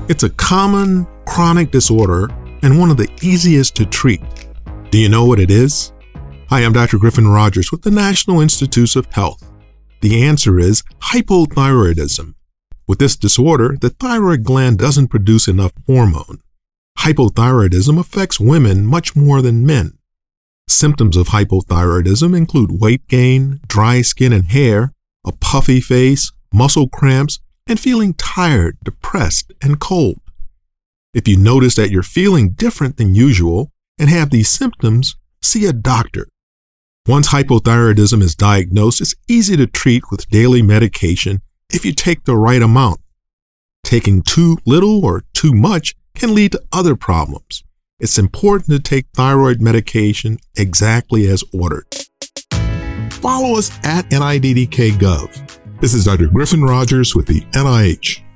It's a common chronic disorder and one of the easiest to treat. Do you know what it is? Hi, I'm Dr. Griffin Rogers with the National Institutes of Health. The answer is hypothyroidism. With this disorder, the thyroid gland doesn't produce enough hormone. Hypothyroidism affects women much more than men. Symptoms of hypothyroidism include weight gain, dry skin and hair, a puffy face, muscle cramps, and feeling tired, depressed, and cold. If you notice that you're feeling different than usual and have these symptoms, see a doctor. Once hypothyroidism is diagnosed, it's easy to treat with daily medication if you take the right amount. Taking too little or too much can lead to other problems. It's important to take thyroid medication exactly as ordered. Follow us at NIDDK.gov. This is Dr. Griffin Rogers with the NIH.